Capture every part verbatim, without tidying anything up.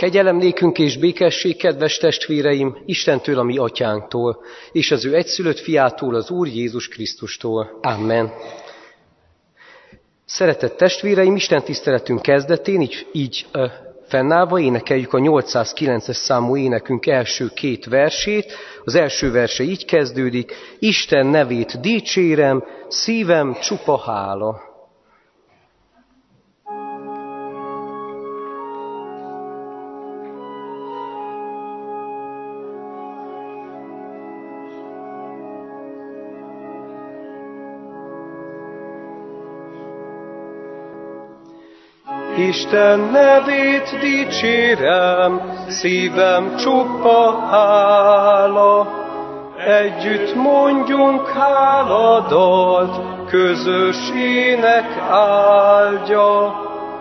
Kegyelem nékünk és békesség, kedves testvéreim, Istentől, a mi atyánktól, és az ő egyszülött fiától, az Úr Jézus Krisztustól. Amen. Szeretett testvéreim, Isten tiszteletünk kezdetén, így, így uh, fennállva énekeljük a nyolcszázkilences számú énekünk első két versét. Az első verse így kezdődik: Isten nevét dicsérem, szívem csupa hála. Isten nevét dicsérem, szívem csupa hála. Együtt mondjunk háladalt, közös ének áldja.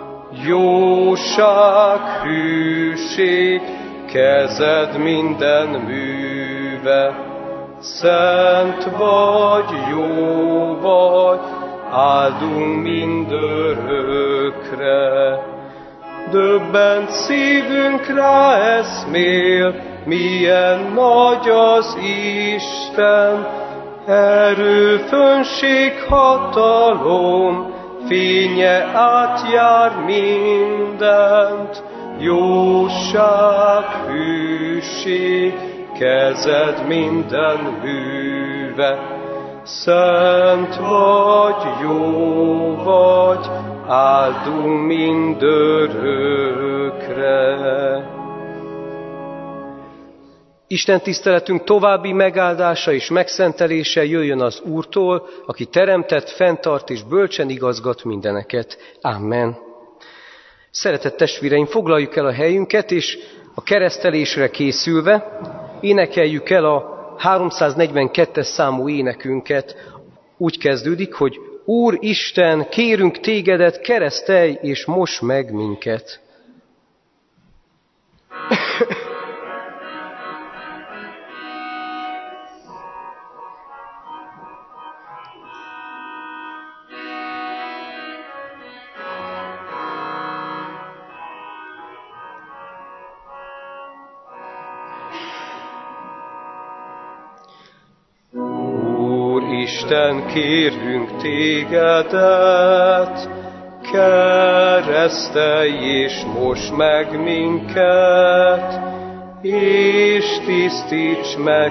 Jóság, hűség, kezed minden műve. Szent vagy, jó vagy, áldunk mindörökre. Döbbent szívünk rá eszmél, milyen nagy az Isten. Erő, fönnség, hatalom, fénye átjár mindent. Jóság, hűség, kezed minden műve. Szent vagy, jó vagy, áldunk mindörökre. Isten tiszteletünk további megáldása és megszentelése jöjjön az Úrtól, aki teremtett, fenntart és bölcsen igazgat mindeneket. Amen. Szeretett testvéreim, foglaljuk el a helyünket, és a keresztelésre készülve énekeljük el a háromszáznegyvenkettes számú énekünket. Úgy kezdődik, hogy Úr Isten, kérünk tégedet, keresztelj és moss meg minket. Isten, kérünk tégedet, keresztelj és moss meg minket, és tisztíts meg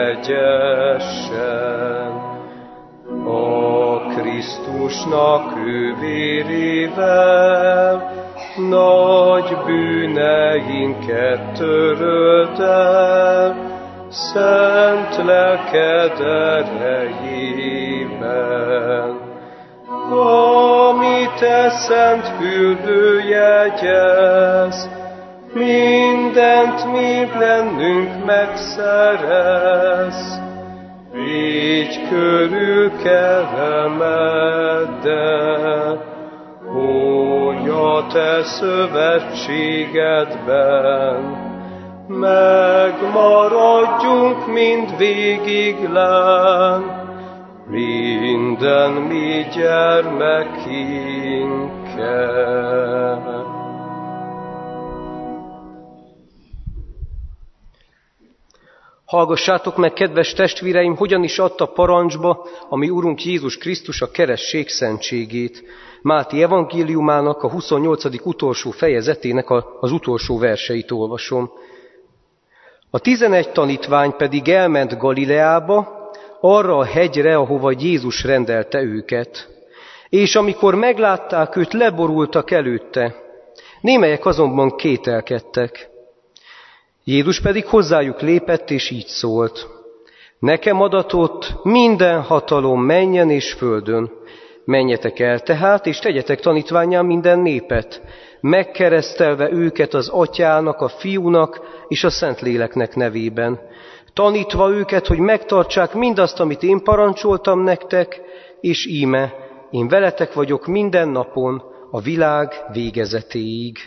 kegyesen. A Krisztusnak ő vérével nagy bűneinket töröld el, szent lelked erejében, ami te szent fürdő jegyez, mindent mi bennünk megszerez. Végy körül kelemeddel, hogy a te szövetségedben megmaradjunk mind végiglen, minden mi gyermekinkkel. Hallgassátok meg, kedves testvéreim, hogyan is adta parancsba a mi Urunk Jézus Krisztus a keresztség szentségét. Máté evangéliumának a huszonnyolcadik utolsó fejezetének az utolsó verseit olvasom. A tizenegy tanítvány pedig elment Galileába, arra a hegyre, ahova Jézus rendelte őket. És amikor meglátták őt, leborultak előtte. Némelyek azonban kételkedtek. Jézus pedig hozzájuk lépett, és így szólt: Nekem adatott minden hatalom mennyen és földön. Menjetek el tehát, és tegyetek tanítvánnyá minden népet, megkeresztelve őket az Atyának, a Fiúnak és a Szentléleknek nevében, tanítva őket, hogy megtartsák mindazt, amit én parancsoltam nektek, és íme, én veletek vagyok minden napon, a világ végezetéig.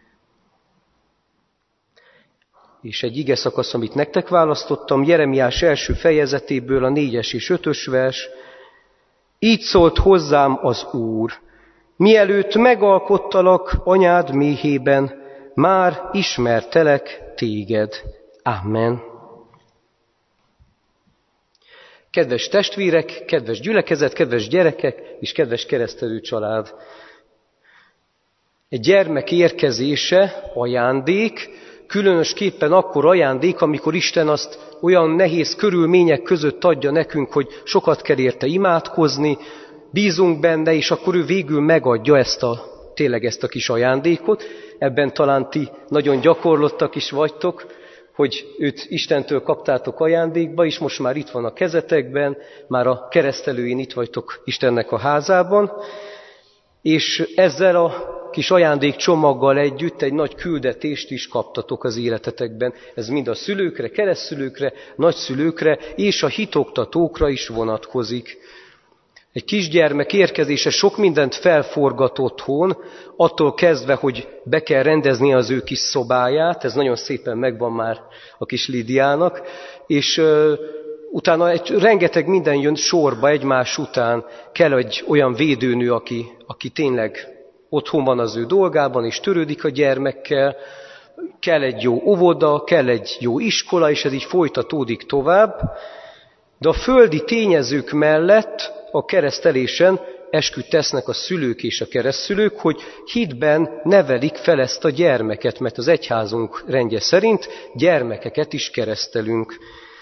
És egy ige szakasz, amit nektek választottam, Jeremiás első fejezetéből a négyes és ötös vers. Így szólt hozzám az Úr: mielőtt megalkottalak anyád méhében, már ismertelek téged. Amen. Kedves testvérek, kedves gyülekezet, kedves gyerekek és kedves keresztelő család! Egy gyermek érkezése ajándék, különösképpen akkor ajándék, amikor Isten azt olyan nehéz körülmények között adja nekünk, hogy sokat kell érte imádkozni, bízunk benne, és akkor ő végül megadja ezt a, tényleg ezt a kis ajándékot. Ebben talán ti nagyon gyakorlottak is vagytok, hogy őt Istentől kaptátok ajándékba, és most már itt van a kezetekben, már a keresztelőin itt vagytok Istennek a házában, és ezzel a kis ajándékcsomaggal együtt egy nagy küldetést is kaptatok az életetekben. Ez mind a szülőkre, keresztszülőkre, nagyszülőkre és a hitoktatókra is vonatkozik. Egy kisgyermek érkezése sok mindent felforgat otthon, attól kezdve, hogy be kell rendezni az ő kis szobáját, ez nagyon szépen megvan már a kis Lídiának, és uh, utána egy, rengeteg minden jön sorba egymás után, kell egy olyan védőnő, aki, aki tényleg otthon van az ő dolgában, és törődik a gyermekkel, kell egy jó óvoda, kell egy jó iskola, és ez így folytatódik tovább. De a földi tényezők mellett a keresztelésen esküt tesznek a szülők és a keresztszülők, hogy hitben nevelik fel ezt a gyermeket, mert az egyházunk rendje szerint gyermekeket is keresztelünk.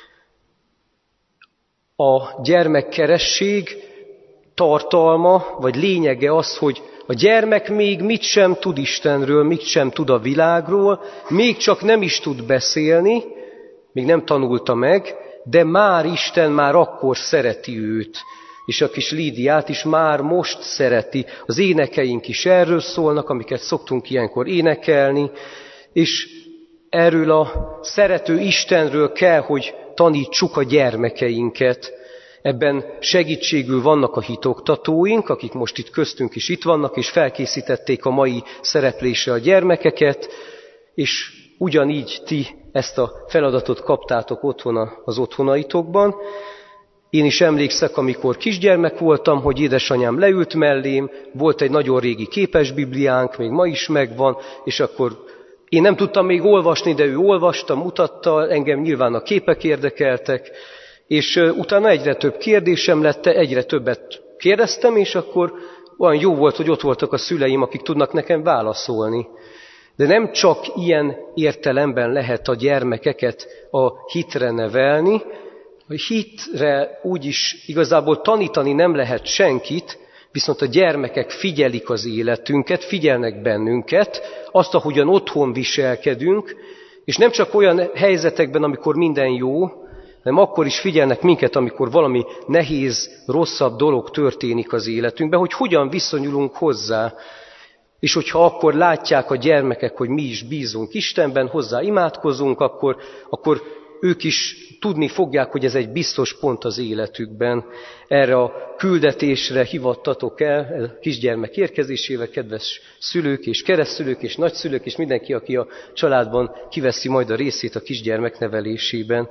A gyermekkeresség tartalma, vagy lényege az, hogy a gyermek még mit sem tud Istenről, mit sem tud a világról, még csak nem is tud beszélni, még nem tanulta meg, de már Isten már akkor szereti őt. És a kis Lídiát is már most szereti. Az énekeink is erről szólnak, amiket szoktunk ilyenkor énekelni, és erről a szerető Istenről kell, hogy tanítsuk a gyermekeinket. Ebben segítségül vannak a hitoktatóink, akik most itt köztünk is itt vannak, és felkészítették a mai szereplésre a gyermekeket, és ugyanígy ti ezt a feladatot kaptátok otthon az otthonaitokban. Én is emlékszek, amikor kisgyermek voltam, hogy édesanyám leült mellém, volt egy nagyon régi képesbibliánk, még ma is megvan, és akkor én nem tudtam még olvasni, de ő olvasta, mutatta, engem nyilván a képek érdekeltek, és utána egyre több kérdésem lett, egyre többet kérdeztem, és akkor olyan jó volt, hogy ott voltak a szüleim, akik tudnak nekem válaszolni. De nem csak ilyen értelemben lehet a gyermekeket a hitre nevelni, a hitre úgyis igazából tanítani nem lehet senkit, viszont a gyermekek figyelik az életünket, figyelnek bennünket, azt, ahogyan otthon viselkedünk, és nem csak olyan helyzetekben, amikor minden jó, hanem akkor is figyelnek minket, amikor valami nehéz, rosszabb dolog történik az életünkben, hogy hogyan viszonyulunk hozzá. És hogyha akkor látják a gyermekek, hogy mi is bízunk Istenben, hozzá imádkozunk, akkor, akkor ők is tudni fogják, hogy ez egy biztos pont az életükben. Erre a küldetésre hivattatok el, a kisgyermek érkezésével, kedves szülők és keresztszülők és nagyszülők, és mindenki, aki a családban kiveszi majd a részét a kisgyermek nevelésében.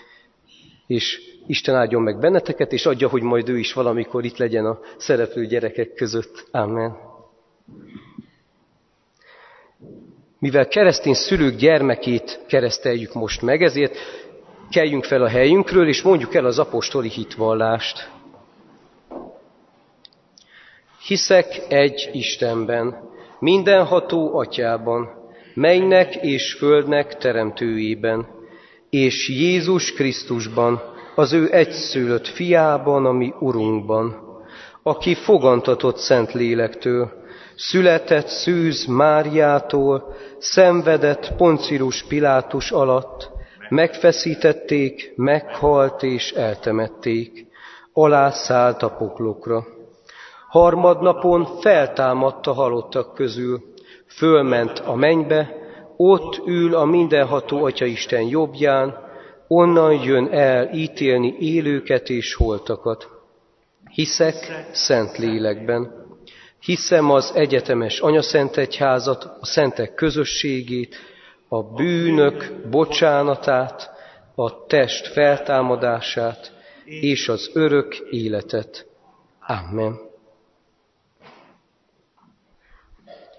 És Isten áldjon meg benneteket, és adja, hogy majd ő is valamikor itt legyen a szereplő gyerekek között. Amen. Mivel keresztény szülők gyermekét kereszteljük most meg, ezért keljünk fel a helyünkről, és mondjuk el az apostoli hitvallást. Hiszek egy Istenben, mindenható Atyában, mennynek és földnek teremtőjében, és Jézus Krisztusban, az ő egyszülött fiában, a mi Urunkban, aki fogantatott Szent Lélektől, született Szűz Máriától, szenvedett Poncirus Pilátus alatt, megfeszítették, meghalt és eltemették, alászállt a poklokra. Harmadnapon feltámadt a halottak közül, fölment a mennybe, ott ül a mindenható Atyaisten jobbján, onnan jön el ítélni élőket és holtakat. Hiszek Szent Lélekben. Hiszem az egyetemes anyaszentegyházat, a szentek közösségét, a bűnök bocsánatát, a test feltámadását és az örök életet. Amen.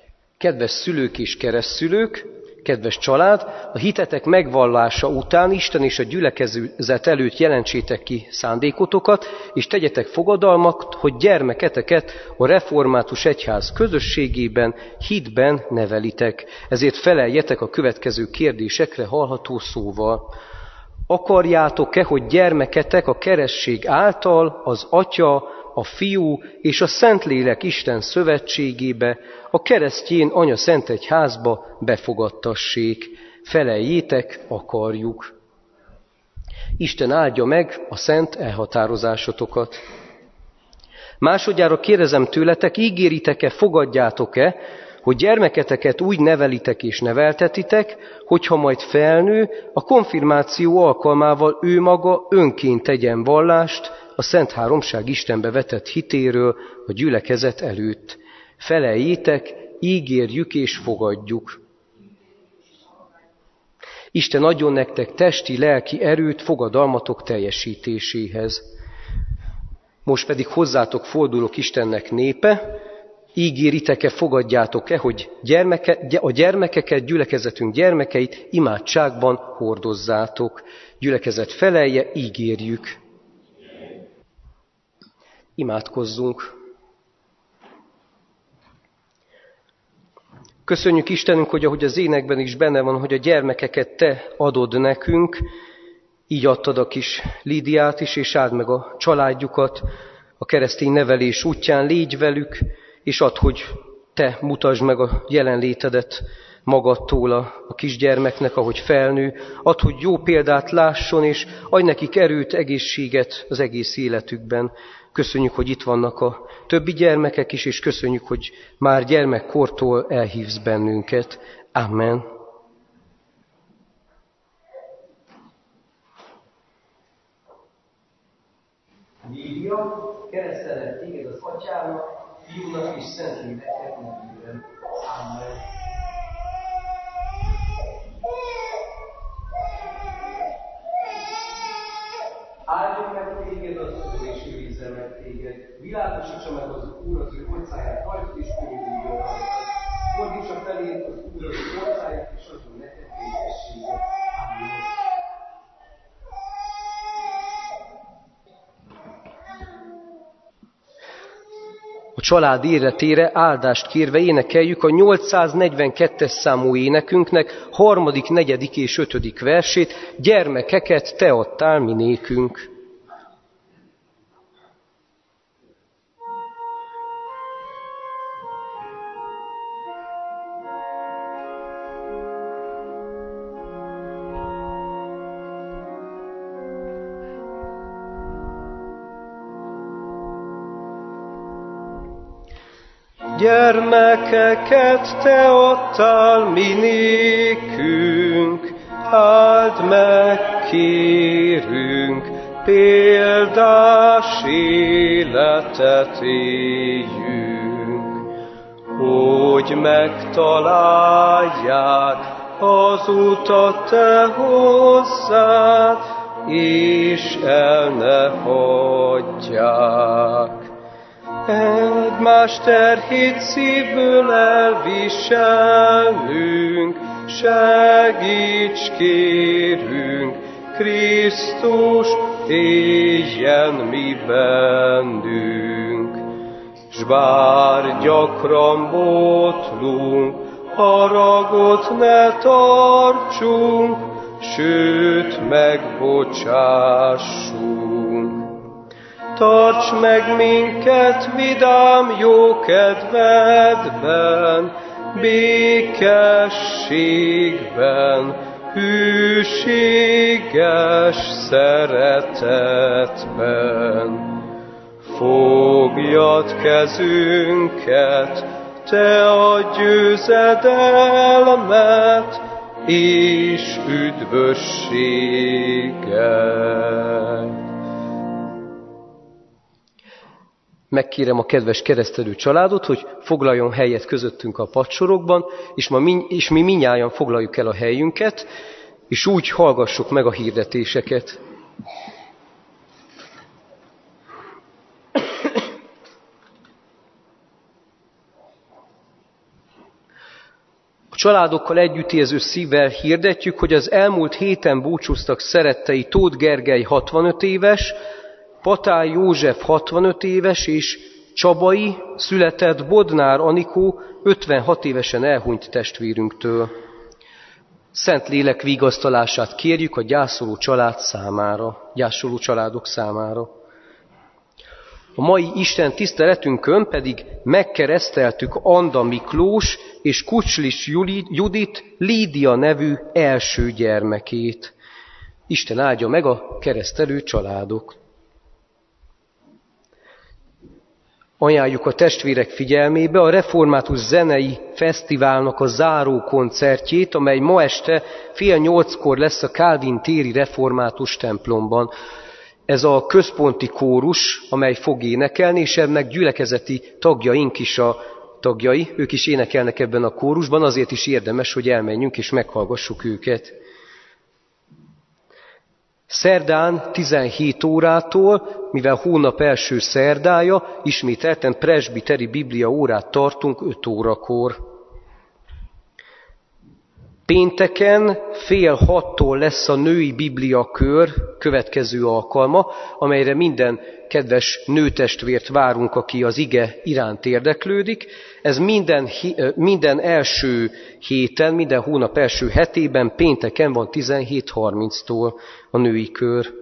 Kedves szülők és keresztszülők, kedves család, a hitetek megvallása után Isten és a gyülekezet előtt jelentsétek ki szándékotokat, és tegyetek fogadalmat, hogy gyermeketeket a református egyház közösségében, hitben nevelitek. Ezért feleljetek a következő kérdésekre hallható szóval. Akarjátok-e, hogy gyermeketek a keresztség által az Atya, a Fiú és a Szentlélek Isten szövetségébe, a keresztjén Anya Szent Egyházba befogadtassék? Feleljétek, akarjuk. Isten áldja meg a szent elhatározásotokat. Másodjára kérdezem tőletek, ígéritek-e, fogadjátok-e, hogy gyermeketeket úgy nevelitek és neveltetitek, hogyha majd felnő, a konfirmáció alkalmával ő maga önként tegyen vallást a Szent Háromság Istenbe vetett hitéről a gyülekezet előtt. Feleljétek, ígérjük és fogadjuk. Isten adjon nektek testi, lelki erőt fogadalmatok teljesítéséhez. Most pedig hozzátok fordulok, Istennek népe, ígéritek-e, fogadjátok-e, hogy gyermeke, a gyermekeket, gyülekezetünk gyermekeit imádságban hordozzátok. Gyülekezet felelje, ígérjük. Imádkozzunk. Köszönjük Istenünk, hogy ahogy az énekben is benne van, hogy a gyermekeket Te adod nekünk, így adtad a kis Lídiát is, és áld meg a családjukat a keresztény nevelés útján, légy velük, és add, hogy Te mutasd meg a jelenlétedet magadtól a, a kisgyermeknek, ahogy felnő. Add, hogy jó példát lásson, és adj nekik erőt, egészséget az egész életükben. Köszönjük, hogy itt vannak a többi gyermekek is, és köszönjük, hogy már gyermekkortól elhívsz bennünket. Amen. Lídia, keresztelek téged az Atyának, Fiúnak és Szentléleknek nevében. Amen. Áldjon meg téged az Úr, és őrizzen meg téged. Világosítsa meg az Úr az ő orcáját rajtad, és könyörüljön rajtad. Fordítsa felé az Úr az ő orcáját, és adjon neked békességet. Amen. A család életére áldást kérve énekeljük a nyolcszáznegyvenkettes számú énekünknek harmadik, negyedik és ötödik versét. Gyermekeket Te adtál mi nékünk. Gyermekeket Te adtál mi nékünk, áld meg, kérünk, példás életet éljünk, hogy megtalálják az utat Te hozzád, és el ne hagyják. Egymás terhét szívből elviselnünk, segíts kérünk, Krisztus éljen mi bennünk. S bár gyakran botlunk, haragot ne tartsunk, sőt megbocsássunk. Tarts meg minket vidám jókedvedben, békességben, hűséges szeretetben. Fogjad kezünket, Te a győzedelmet és üdvösséget. Megkérem a kedves keresztelő családot, hogy foglaljon helyet közöttünk a padsorokban, és, ma mi, és mi mindnyájan foglaljuk el a helyünket, és úgy hallgassuk meg a hirdetéseket. Családokkal együttérző szívvel hirdetjük, hogy az elmúlt héten búcsúztak szerettei Tóth Gergely hatvanöt éves, Patály József hatvanöt éves és Csabai született Bodnár Anikó ötvenhat évesen elhunyt testvérünktől. Szentlélek vigasztalását kérjük a gyászoló család számára, gyászoló családok számára. A mai Isten tiszteletünkön pedig megkereszteltük Anda Miklós és Kucslis Judit Lídia nevű első gyermekét. Isten áldja meg a keresztelő családok. Ajánljuk a testvérek figyelmébe a Református Zenei Fesztiválnak a záró koncertjét, amely ma este fél nyolckor lesz a Kálvin téri református templomban. Ez a központi kórus, amely fog énekelni, és ennek gyülekezeti tagjaink is a tagjai, ők is énekelnek ebben a kórusban, azért is érdemes, hogy elmenjünk és meghallgassuk őket. Szerdán tizenhét órától, mivel hónap első szerdája, ismételten presbiteri biblia órát tartunk öt órakor. Pénteken fél hattól lesz a női bibliakör következő alkalma, amelyre minden kedves nőtestvért várunk, aki az ige iránt érdeklődik. Ez minden, minden első héten, minden hónap első hetében, pénteken van tizenhét harminctól a női kör.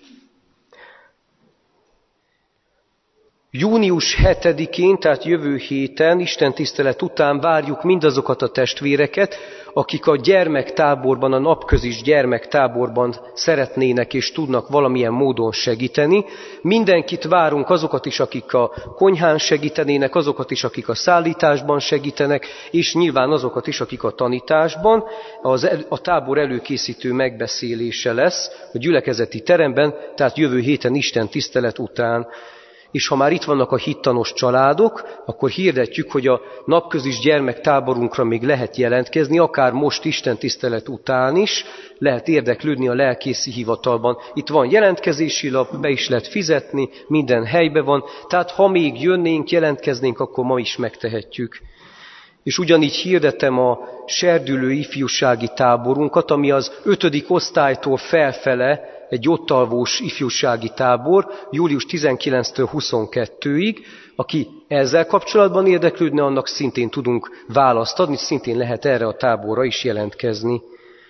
Június hetedikén, tehát jövő héten, istentisztelet után várjuk mindazokat a testvéreket, akik a gyermektáborban, a napközis gyermektáborban szeretnének és tudnak valamilyen módon segíteni. Mindenkit várunk, azokat is, akik a konyhán segítenének, azokat is, akik a szállításban segítenek, és nyilván azokat is, akik a tanításban. Az el, a tábor előkészítő megbeszélése lesz a gyülekezeti teremben, tehát jövő héten istentisztelet után. És ha már itt vannak a hittanos családok, akkor hirdetjük, hogy a napközis gyermektáborunkra még lehet jelentkezni, akár most istentisztelet után is, lehet érdeklődni a lelkészi hivatalban. Itt van jelentkezési lap, be is lehet fizetni, minden helyben van, tehát ha még jönnénk, jelentkeznénk, akkor ma is megtehetjük. És ugyanígy hirdetem a serdülő ifjúsági táborunkat, ami az ötödik osztálytól felfele egy ottalvós ifjúsági tábor, július tizenkilencedikétől huszonkettőig. Aki ezzel kapcsolatban érdeklődne, annak szintén tudunk választ adni, szintén lehet erre a táborra is jelentkezni.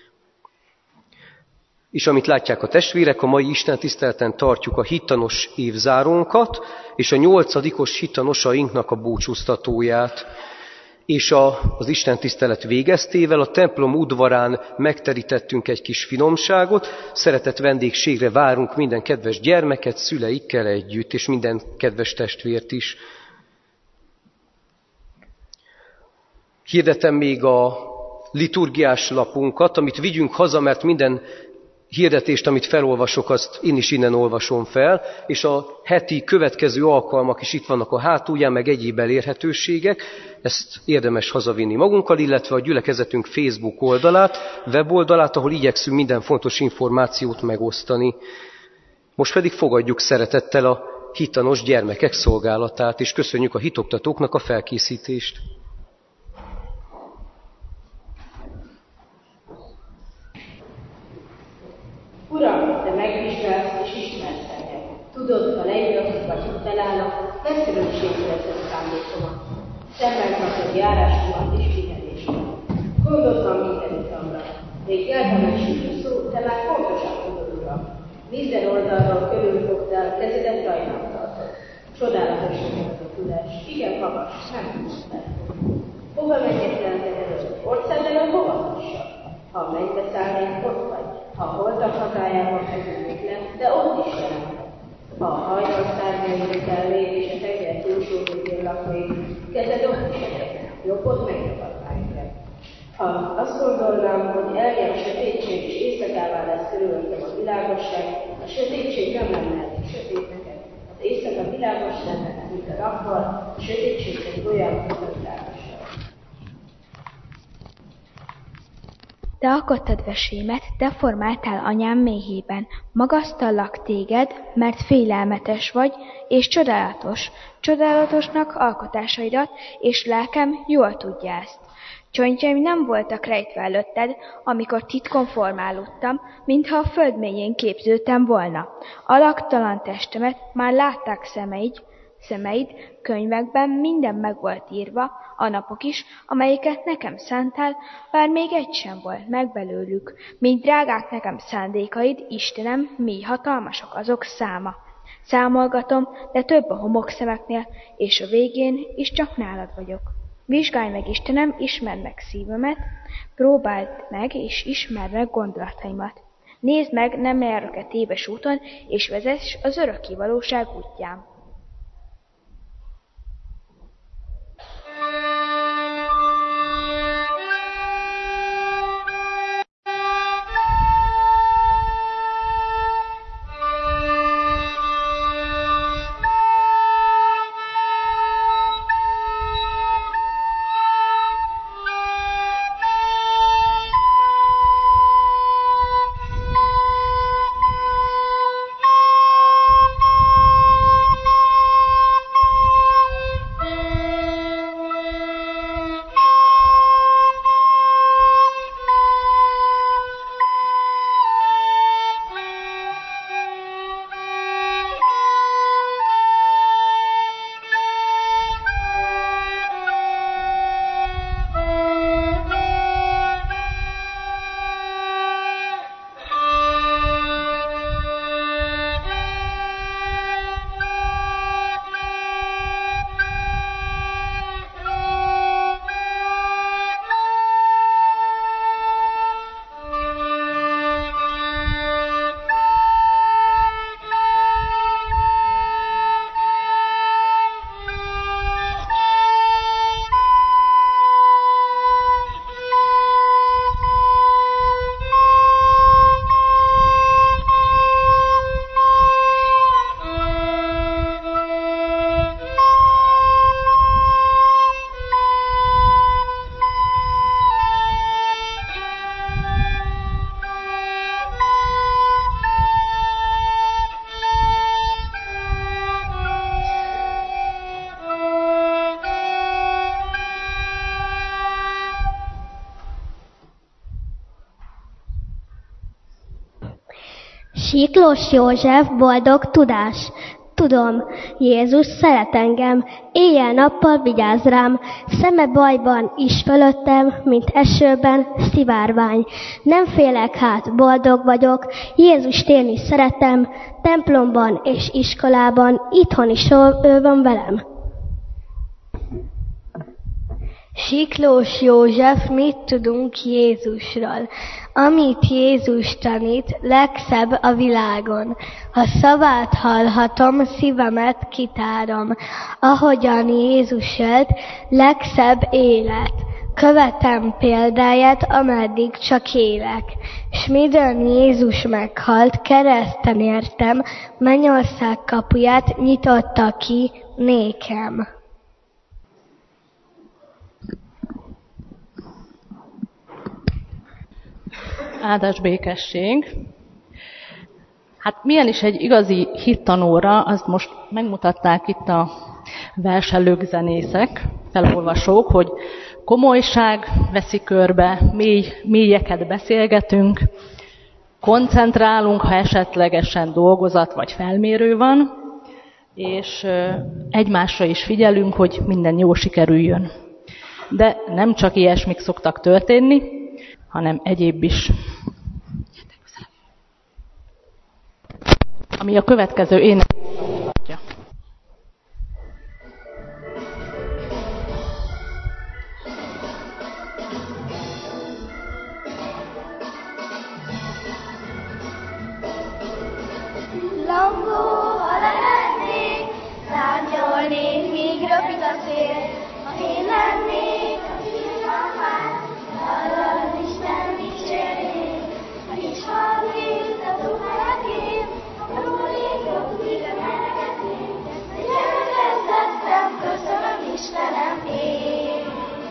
És amit látják a testvérek, a mai istentiszteleten tartjuk a hittanos évzárónkat, és a nyolcadikos hittanosainknak a búcsúztatóját. És a, az istentisztelet végeztével a templom udvarán megterítettünk egy kis finomságot, szeretett vendégségre várunk minden kedves gyermeket, szüleikkel együtt, és minden kedves testvért is. Hirdetem még a liturgiás lapunkat, amit vigyünk haza, mert minden hirdetést, amit felolvasok, azt én is innen olvasom fel, és a heti következő alkalmak is itt vannak a hátulján, meg egyéb elérhetőségek. Ezt érdemes hazavinni magunkkal, illetve a gyülekezetünk Facebook oldalát, weboldalát, ahol igyekszünk minden fontos információt megosztani. Most pedig fogadjuk szeretettel a hittanos gyermekek szolgálatát, és köszönjük a hitoktatóknak a felkészítést. Uram, te megvizsgálsz és ismersz engem. Tudod, ha leírok vagy ha felállok, legszörösségre veszed szándékomat. Szemmel tartod járásomat és figyelésem. Gondod van minden utamra. Még eltemetségű szó, te már pontosan tudod, Uram. Minden oldalról körülfogtál, kezedet rajnál tartod. Csodálatos ez a tudás. Igen, magas, nem tudsz fel. Hova menjek el te előtt? Ország előtt hova fussak? Ha mennybe szállnék, ott vagy. Ha holtak hazájában feküdnék le, de ott is jelentem. Ha a hajnal szárnyaidat elvéd és a tenger túlsó végén laknék, kezed ott is eredne, jobbot megnyugodná engem. Ha azt gondolnám, hogy eljön a sötétség és éjszakává lesz körülöttem a világosság, a sötétség nem lenne elég sötét neked. Az éjszaka világos lenne, mint a nappal, a sötétség pedig olyan, mint a világosság. Te alkottad vesémet, te formáltál anyám méhében. Magasztallak téged, mert félelmetes vagy, és csodálatos. Csodálatosnak alkotásaidat, és lelkem jól tudja ezt. Csontjaim nem voltak rejtve előtted, amikor titkon formálódtam, mintha a föld mélyén képződtem volna. Alaktalan testemet már látták szemeid, szemeid, könyvekben minden meg volt írva, a napok is, amelyeket nekem szántál, bár még egy sem volt meg belőlük. Mint drágák nekem szándékaid, Istenem, mi hatalmasok azok száma. Számolgatom, de több a homokszemeknél, és a végén is csak nálad vagyok. Vizsgálj meg, Istenem, ismerd meg szívemet, próbáld meg, és ismerd meg gondolataimat. Nézd meg, nem járok-e téves úton, és vezess az örökké valóság útján. Siklós József, boldog tudás. Tudom, Jézus szeret engem, éjjel-nappal vigyáz rám, szeme bajban is fölöttem, mint esőben szivárvány. Nem félek hát, boldog vagyok, Jézust én is szeretem, templomban és iskolában, itthon is ő van velem. Siklós József, mit tudunk Jézusról? Amit Jézus tanít, legszebb a világon. Ha szavát hallhatom, szívemet kitárom. Ahogyan Jézus élt, legszebb élet. Követem példáját, ameddig csak élek. S midőn Jézus meghalt, kereszten értem, mennyország kapuját nyitotta ki nékem. Áldás békesség. Hát milyen is egy igazi hittanóra, azt most megmutatták itt a verselők, zenészek, felolvasók, hogy komolyság veszi körbe, mély, mélyeket beszélgetünk, koncentrálunk, ha esetlegesen dolgozat vagy felmérő van, és egymásra is figyelünk, hogy minden jól sikerüljön. De nem csak ilyesmik szoktak történni, hanem egyéb is. Ami a következő ének mutatja. Langó, ha lehetnék, szárnyolnék, míg röpít a szél. Ha én lennék a szívamán, arra az Isten dicsérnék. Ha nincs hallgató helyekén, a rólékok újra menegetnék. De gyermeket lettem, köszönöm Istenem én.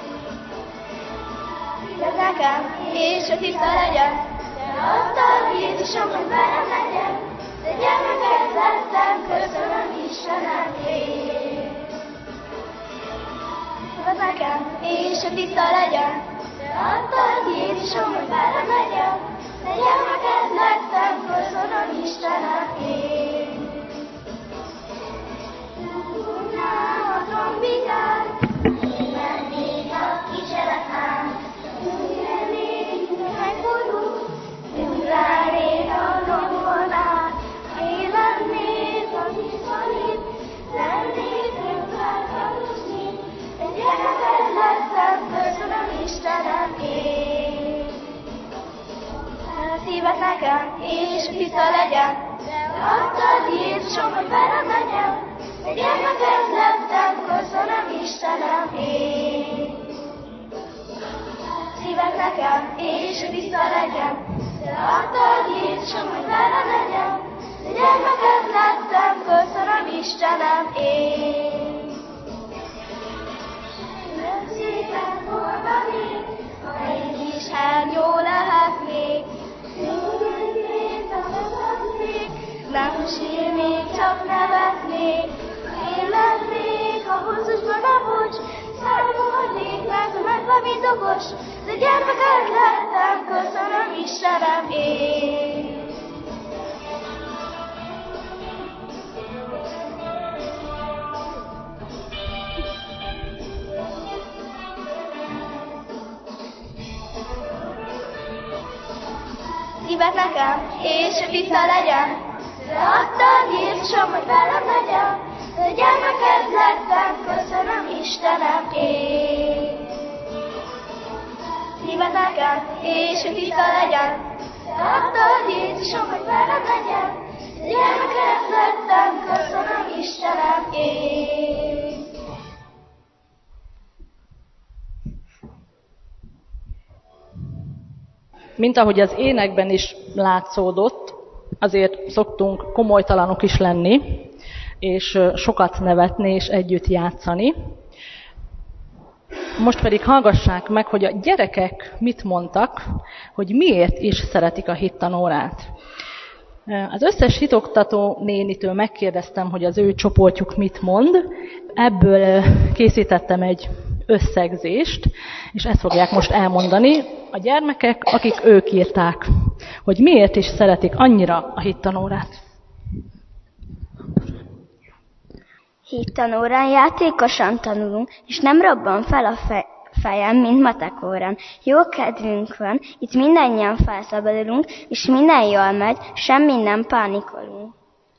Ez nekem, és a tiszta legyen, de adtad Jézusom, hogy velem legyen. De gyermeket lettem, köszönöm Istenem én. Ez nekem, nekem, és a tiszta legyen. Te adtad Jézusom, hogy velem legyen, de gyermeked lettem, köszönöm Istenem én. Tudnám a trombitát, én lennék a kísérlet ám, úgy lennék, megborul, úgy ránék a dombon át, én lennék a tisztalít, lennék önváltatos nép, de gyermeked lettem, köszönöm Istenem én. Szíved nekem, és tiszta legyen, de adtad Jézusom, hogy velem legyen, de gyermeked lettem, köszönöm Istenem én. Szíved nekem, és tiszta legyen, de adtad Jézusom, hogy velem legyen, de gyermeked lettem, köszönöm Istenem én. Nem szépen forganék, ha egy is hernyó lehetnék, nem sírnék, csak nevetnék, én lennék a hosszúsban a bocs, számolnék meg, megva mint okos, de gyermeked lettem, köszönöm Istenem én. Szíved nekem, és tiszta legyen, de adtad Jézusom, hogy velem legyen, de gyermeked lettem, köszönöm Istenem én. Szíved nekem, és tiszta legyen, de adtad Jézusom, hogy velem legyen, de gyermeked lettem, köszönöm Istenem én. Mint ahogy az énekben is látszódott, azért szoktunk komolytalanok is lenni, és sokat nevetni és együtt játszani. Most pedig hallgassák meg, hogy a gyerekek mit mondtak, hogy miért is szeretik a hittanórát. Az összes hitoktató nénitől megkérdeztem, hogy az ő csoportjuk mit mond. Ebből készítettem egy összegzést, és ezt fogják most elmondani a gyermekek, akik ők írták, hogy miért is szeretik annyira a hittanórát. Hittanórán játékosan tanulunk, és nem robban fel a fej, fejem, mint matek órán. Jó kedvünk van, itt mindannyian felszabadulunk, és minden jól megy, semmi nem pánikolunk.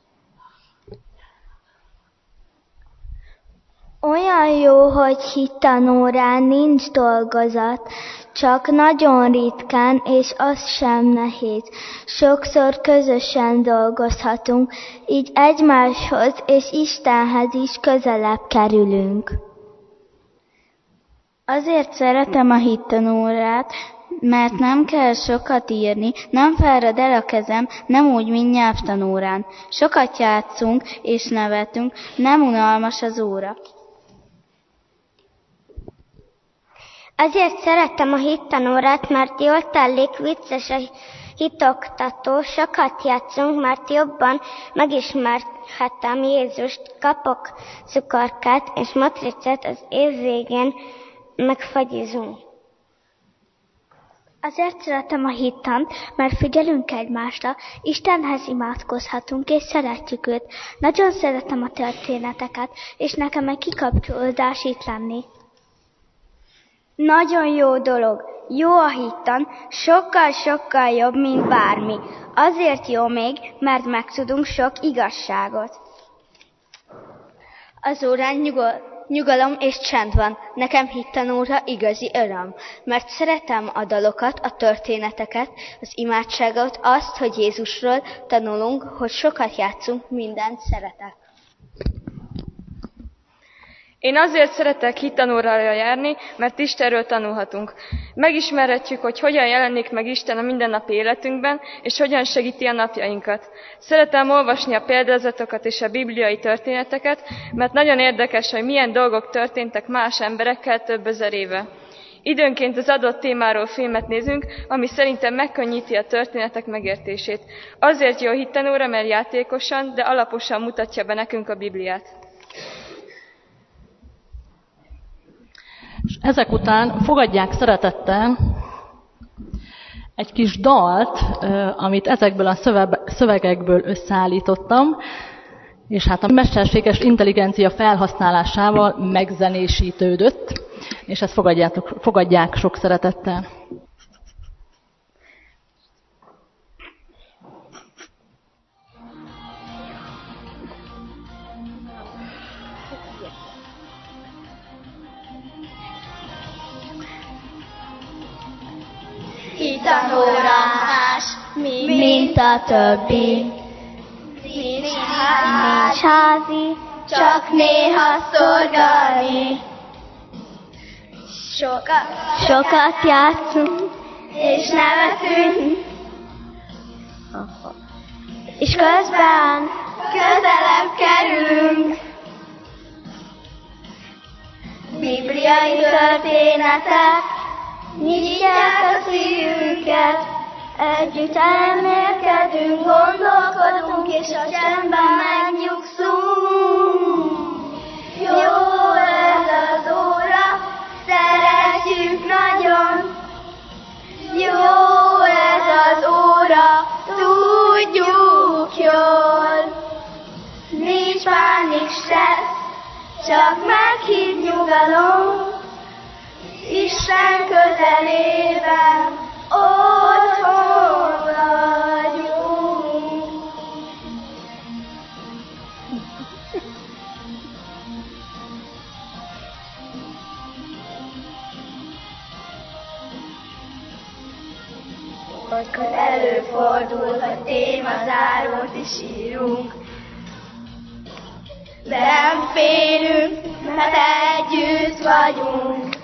Olyan jó, hogy hittanórán nincs dolgozat, csak nagyon ritkán, és az sem nehéz. Sokszor közösen dolgozhatunk, így egymáshoz és Istenhez is közelebb kerülünk. Azért szeretem a hittanórát, mert nem kell sokat írni, nem fárad el a kezem, nem úgy, mint nyelvtanórán. Sokat játszunk és nevetünk, nem unalmas az óra. Azért szerettem a hittanórát, mert jól telik, vicces a hitoktató, sokat játszunk, mert jobban megismerhettem Jézust, kapok cukorkát és matricát, az év végén megfagyizunk. Azért szeretem a hittant, mert figyelünk egymásra, Istenhez imádkozhatunk és szeretjük őt. Nagyon szeretem a történeteket, és nekem egy kikapcsolódás itt lenni. Nagyon jó dolog. Jó a hittan, sokkal-sokkal jobb, mint bármi. Azért jó még, mert megtudunk sok igazságot. Az órán nyugol, nyugalom és csend van. Nekem hittanóra igazi öröm, mert szeretem a dalokat, a történeteket, az imádságot, azt, hogy Jézusról tanulunk, hogy sokat játszunk, mindent szeretek. Én azért szeretek hittanórára járni, mert Istenről tanulhatunk. Megismerhetjük, hogy hogyan jelenik meg Isten a mindennapi életünkben, és hogyan segíti a napjainkat. Szeretem olvasni a példázatokat és a bibliai történeteket, mert nagyon érdekes, hogy milyen dolgok történtek más emberekkel több ezer éve. Időnként az adott témáról filmet nézünk, ami szerintem megkönnyíti a történetek megértését. Azért jó hittanóra, mert játékosan, de alaposan mutatja be nekünk a Bibliát. Ezek után fogadják szeretettel egy kis dalt, amit ezekből a szövegekből összeállítottam, és hát a mesterséges intelligencia felhasználásával megzenésítődött, és ezt fogadjátok, fogadják sok szeretettel. Hitanórás, mint a többi. Nincs házi, csak néha szorgalmi. Sokat, sokat játszunk, és nevetünk. És közben közelebb kerülünk. Bibliai történetek nyitják a szívünket, együtt elmélkedünk, gondolkodunk, és a csendben megnyugszunk. Jó ez az óra, szeretjük nagyon. Jó ez az óra, tudjuk jól. Nincs pánik, stressz, csak meghitt nyugalom. Isten közelében otthon vagyunk. Olykor előfordul, hogy témazárót is írunk, de nem félünk, mert együtt vagyunk.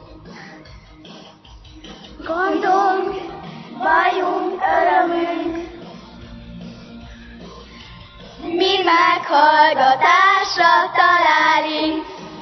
Gondunk, bajunk, örömünk, mind meghallgatásra találunk.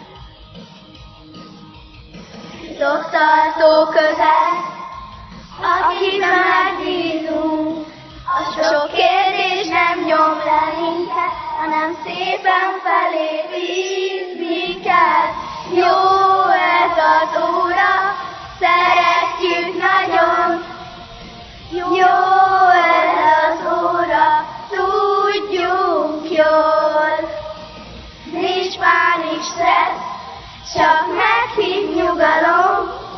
Doktartó közel, akiben megbízunk, a sok kérdés nem nyom le minket, hanem szépen felé víz minket. Jó ez az óra, szeretjük nagyon. Jó ez az óra, tudjuk jól. Nincs pánik, stressz, csak meghitt nyugalom.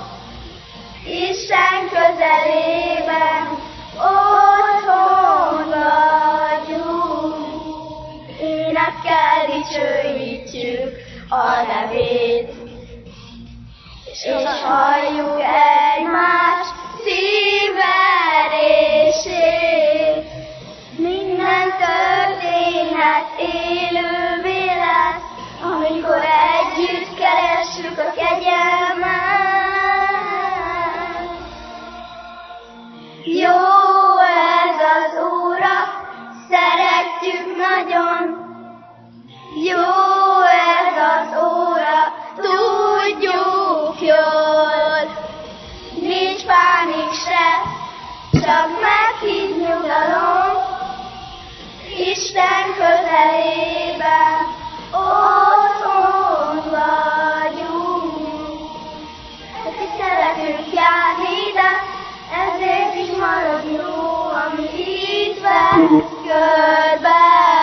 Isten közelében otthon vagyunk. Énekkel dicsőítjük a nevét, és halljuk egymás szívverését. Minden történet élővé lesz, amikor együtt keressük a kegyelmet. Jó ez az óra, szeretjük nagyon. Jó ez az óra, tudjuk jól. Nincs pánik se, csak meghitt nyugalom. Isten közelében otthon vagyunk. Ezért szeretünk járni, de ezért is marad jó, ami itt vesz körbe.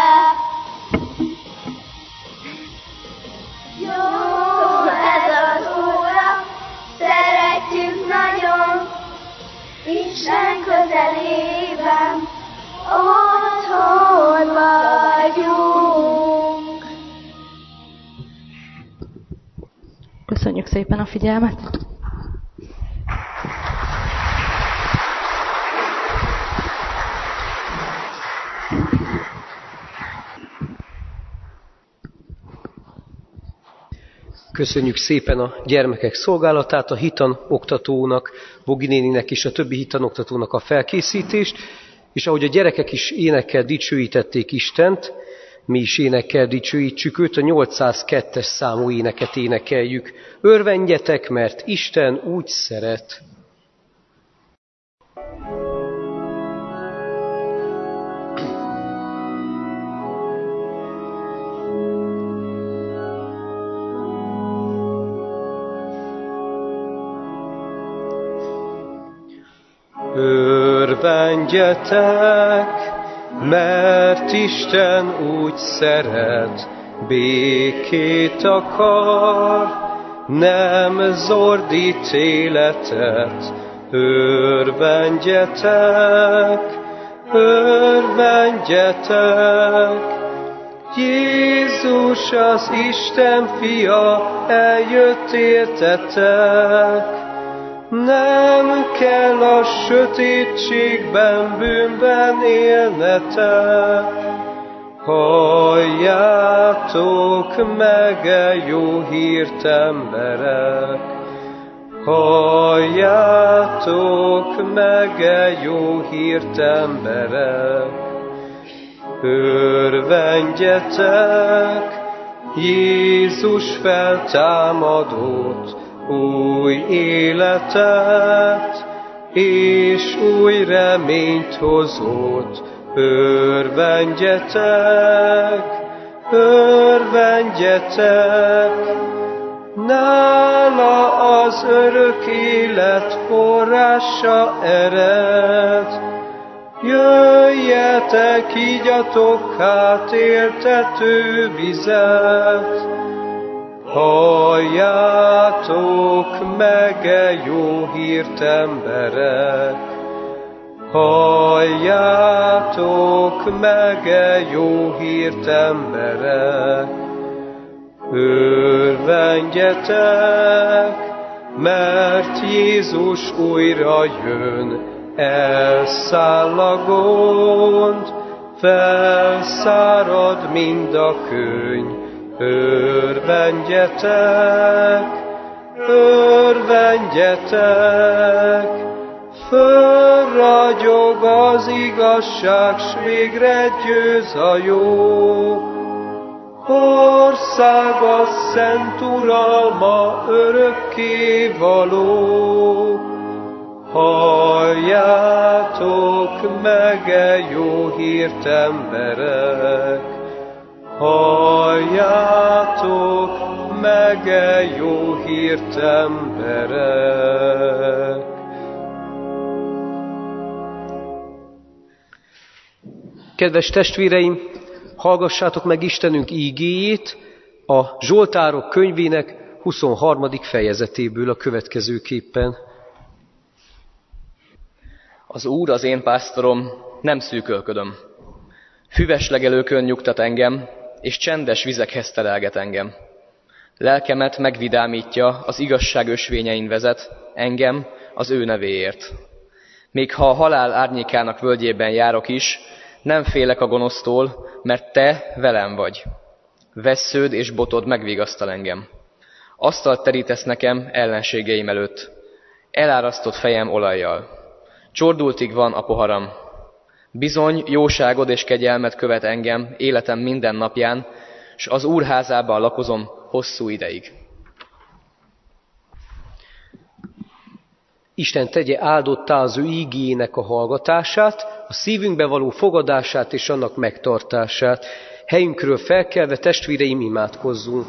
Jó ez az óra, szeretjük nagyon, Isten közelében otthon vagyunk. Köszönjük szépen a figyelmet! Köszönjük szépen a gyermekek szolgálatát, a hitan oktatónak, Bogi néninek és a többi hitan oktatónak a felkészítést, és ahogy a gyerekek is énekkel dicsőítették Istent, mi is énekkel dicsőítsük őt, a nyolcszázkettes számú éneket énekeljük. Örvendjetek, mert Isten úgy szeret. Örvendjetek, mert Isten úgy szeret, békét akar, nem zordít életet. Örvendjetek, örvendjetek, Jézus az Isten fia, eljött értetek. Nem kell a sötétségben, bűnben élnetek. Halljátok meg e jó hírt, emberek! Halljátok meg e jó hírt, emberek! Örvendjetek, Jézus feltámadott, új életet és új reményt hozott. Örvendjetek, örvendjetek, nála az örök élet forrása ered. Jöjjetek, igyatok hát éltető vizet. Halljátok meg e jó hírt, emberek! Halljátok meg e jó hírt, emberek! Örvendjetek, mert Jézus újra jön, elszáll a gond, felszárad mind a könny. Örvendjetek, örvendjetek, fölragyog az igazság, s végre győz a jó. Ország a szent uralma örökké való. Halljátok meg e jó hírt, emberek! Halljátok meg e jó hírt, emberek! Kedves testvéreim, hallgassátok meg Istenünk ígéjét a Zsoltárok könyvének huszonharmadik fejezetéből a következőképpen. Az Úr az én pásztorom, nem szűkölködöm. Füves legelőkön nyugtat engem, és csendes vizekhez terelget engem. Lelkemet megvidámítja, az igazság ösvényein vezet, engem az ő nevéért. Még ha a halál árnyékának völgyében járok is, nem félek a gonosztól, mert te velem vagy. Vessződ és botod megvigasztal engem. Asztalt terítesz nekem ellenségeim előtt. Elárasztott fejem olajjal. Csordultig van a poharam. Bizony jóságod és kegyelmet követ engem életem minden napján, s az Úr házában lakozom hosszú ideig. Isten tegye áldottá az ő ígéjének a hallgatását, a szívünkbe való fogadását és annak megtartását. Helyünkről felkelve, testvéreim, imádkozzunk.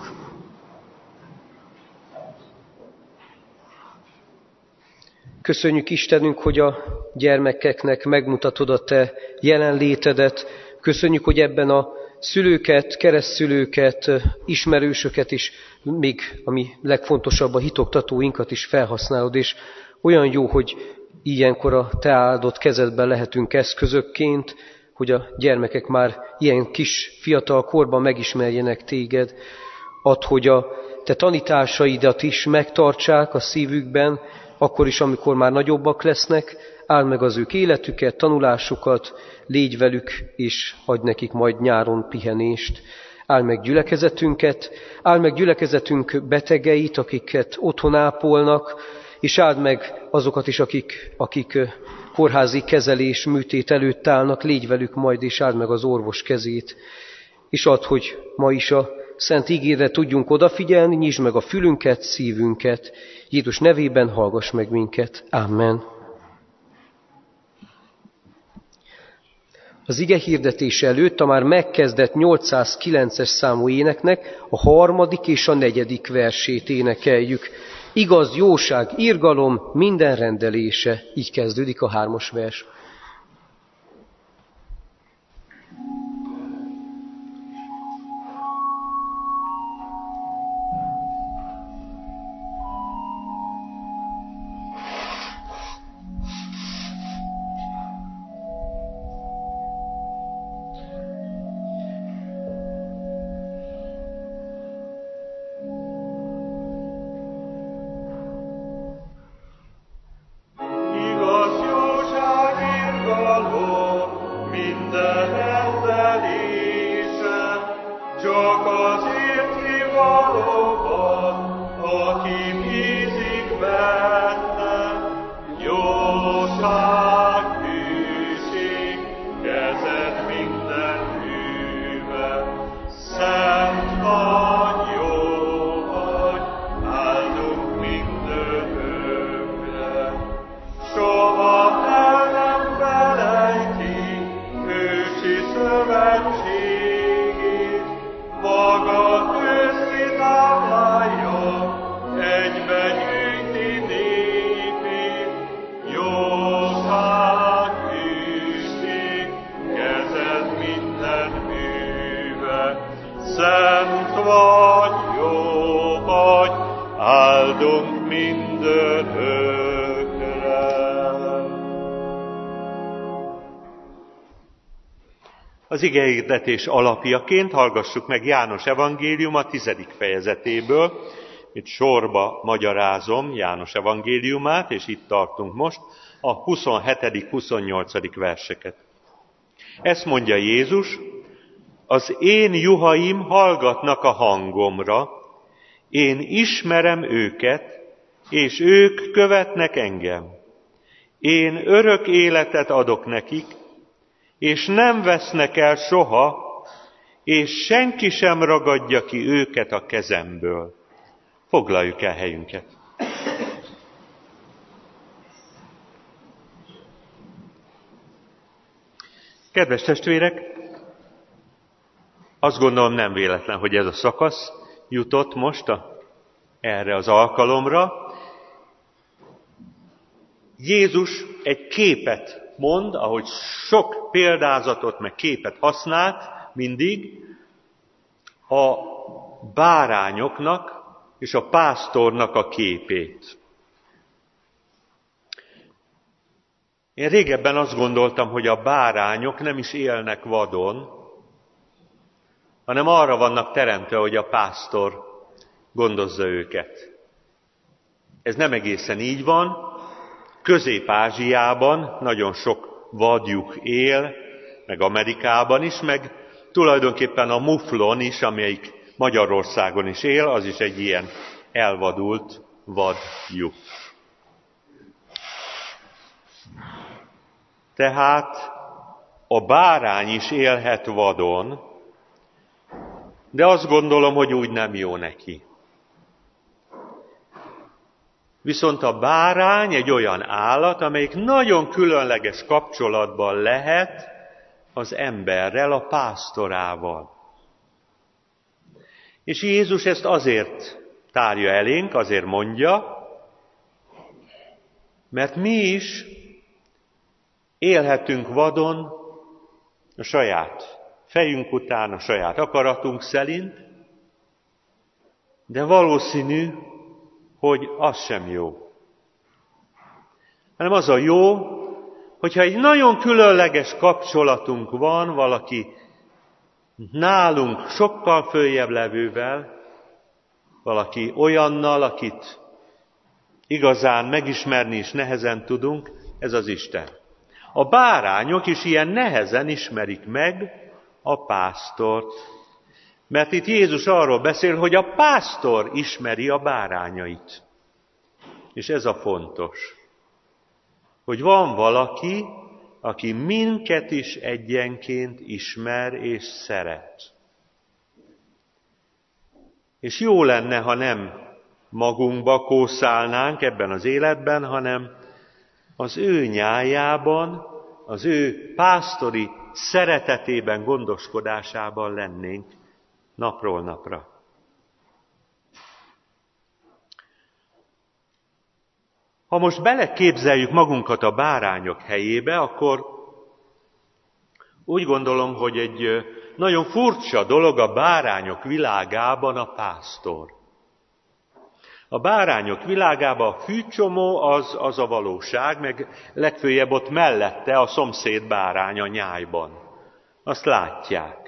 Köszönjük, Istenünk, hogy a gyermekeknek megmutatod a te jelenlétedet. Köszönjük, hogy ebben a szülőket, keresztszülőket, ismerősöket is, még ami legfontosabb, a hitoktatóinkat is felhasználod, és olyan jó, hogy ilyenkor a te áldott kezedben lehetünk eszközökként, hogy a gyermekek már ilyen kis, fiatal korban megismerjenek téged. Add, hogy a te tanításaidat is megtartsák a szívükben, akkor is, amikor már nagyobbak lesznek. Áld meg az ők életüket, tanulásukat, légy velük, és adj nekik majd nyáron pihenést. Áld meg gyülekezetünket, áld meg gyülekezetünk betegeit, akiket otthon ápolnak, és áld meg azokat is, akik, akik kórházi kezelés, műtét előtt állnak, légy velük majd, és áld meg az orvos kezét. És add, hogy ma is a szent ígére tudjunk odafigyelni, nyisd meg a fülünket, szívünket. Jézus nevében hallgass meg minket. Amen. Az ige hirdetése előtt a már megkezdett nyolcszázkilences számú éneknek a harmadik és a negyedik versét énekeljük. Igaz, jóság, irgalom, minden rendelése. Így kezdődik a hármas vers. minden rendelése, csak azért ki valóban, aki bízik benne, jóság, hűség, kezed minden hűve, szent vagy, jó vagy, áldunk mindörökre. Soha el nem felejti ősi szövetségét, maga őszi táblálja, egybe gyűjti népét, jóság, hűség, kezed minden műve, szent vagy, jó vagy, áldunk mindörökre. Az igehirdetés alapjaként hallgassuk meg János evangélium a tizedik fejezetéből. Itt sorba magyarázom János evangéliumát, és itt tartunk most a huszonhetedik huszonnyolcadik verseket. Ezt mondja Jézus: az én juhaim hallgatnak a hangomra, én ismerem őket, és ők követnek engem. Én örök életet adok nekik, és nem vesznek el soha, és senki sem ragadja ki őket a kezemből. Foglaljuk el helyünket. Kedves testvérek, azt gondolom nem véletlen, hogy ez a szakasz jutott most a, erre az alkalomra. Jézus egy képet mond, ahogy sok példázatot meg képet használt mindig, a bárányoknak és a pásztornak a képét. Én régebben azt gondoltam, hogy a bárányok nem is élnek vadon, hanem arra vannak teremtve, hogy a pásztor gondozza őket. Ez nem egészen így van. Közép-Ázsiában nagyon sok vadjuk él, meg Amerikában is, meg tulajdonképpen a muflon is, amelyik Magyarországon is él, az is egy ilyen elvadult vadjuk. Tehát a bárány is élhet vadon, de azt gondolom, hogy úgy nem jó neki. Viszont a bárány egy olyan állat, amelyik nagyon különleges kapcsolatban lehet az emberrel, a pásztorával. És Jézus ezt azért tárja elénk, azért mondja, mert mi is élhetünk vadon a saját fejünk után, a saját akaratunk szerint, de valószínű, hogy az sem jó. Hanem az a jó, hogyha egy nagyon különleges kapcsolatunk van valaki nálunk sokkal följebb levővel, valaki olyannal, akit igazán megismerni is nehezen tudunk, ez az Isten. A bárányok is ilyen nehezen ismerik meg a pásztort, mert itt Jézus arról beszél, hogy a pásztor ismeri a bárányait. És ez a fontos, hogy van valaki, aki minket is egyenként ismer és szeret. És jó lenne, ha nem magunkba kószálnánk ebben az életben, hanem az ő nyájában, az ő pásztori szeretetében, gondoskodásában lennénk napról napra. Ha most beleképzeljük magunkat a bárányok helyébe, akkor úgy gondolom, hogy egy nagyon furcsa dolog a bárányok világában a pásztor. A bárányok világában a fűcsomó az, az a valóság, meg legfőjebb ott mellette a szomszéd bárány a nyájban. Azt látják.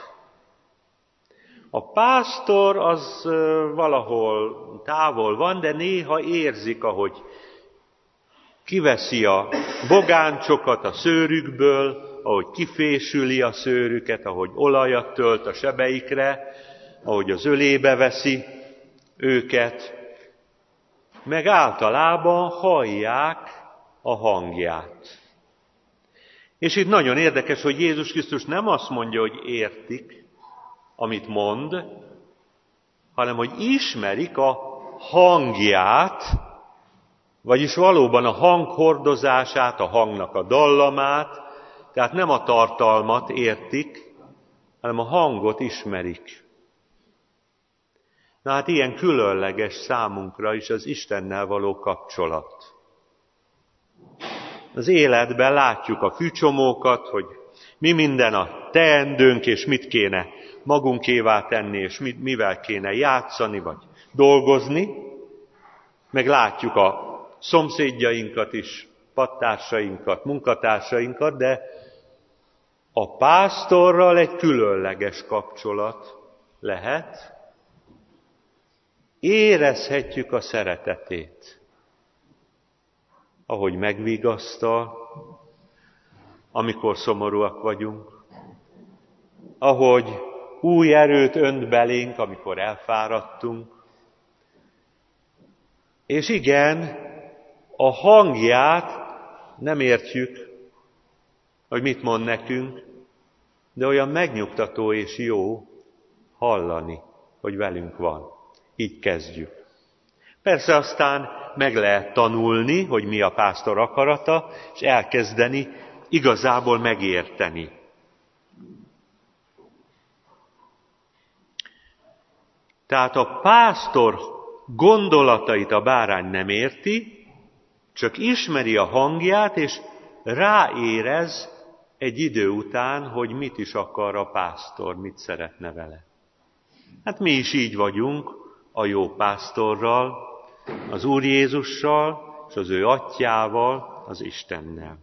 A pásztor az valahol távol van, de néha érzik, ahogy kiveszi a bogáncsokat a szőrükből, ahogy kifésüli a szőrüket, ahogy olajat tölt a sebeikre, ahogy az ölébe veszi őket, meg általában hallják a hangját. És itt nagyon érdekes, hogy Jézus Krisztus nem azt mondja, hogy értik, amit mond, hanem hogy ismerik a hangját, vagyis valóban a hang hordozását, a hangnak a dallamát, tehát nem a tartalmat értik, hanem a hangot ismerik. Na hát ilyen különleges számunkra is az Istennel való kapcsolat. Az életben látjuk a fűcsomókat, hogy mi minden a teendőnk, és mit kéne magunkévá tenni, és mit, mivel kéne játszani, vagy dolgozni. Meg látjuk a szomszédjainkat is, pattársainkat, munkatársainkat, de a pásztorral egy különleges kapcsolat lehet. Érezhetjük a szeretetét, ahogy megvigasztal, amikor szomorúak vagyunk, ahogy új erőt önt belénk, amikor elfáradtunk. És igen, a hangját nem értjük, hogy mit mond nekünk, de olyan megnyugtató és jó hallani, hogy velünk van. Így kezdjük. Persze aztán meg lehet tanulni, hogy mi a pásztor akarata, és elkezdeni igazából megérteni. Tehát a pásztor gondolatait a bárány nem érti, csak ismeri a hangját, és ráérez egy idő után, hogy mit is akar a pásztor, mit szeretne vele. Hát mi is így vagyunk a jó pásztorral, az Úr Jézussal, és az ő atyával, az Istennel.